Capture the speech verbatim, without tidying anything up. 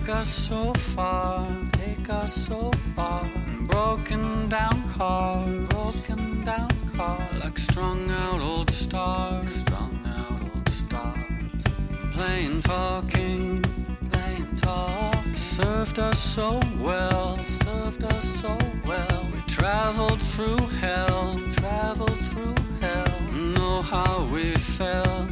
us so far, take us so far. Broken down car, broken down car. Like strung out old stars, strung out old stars. Plain talking, plain talk. Served us so well, served us so well. We traveled through hell, traveled through hell. Know how we felt,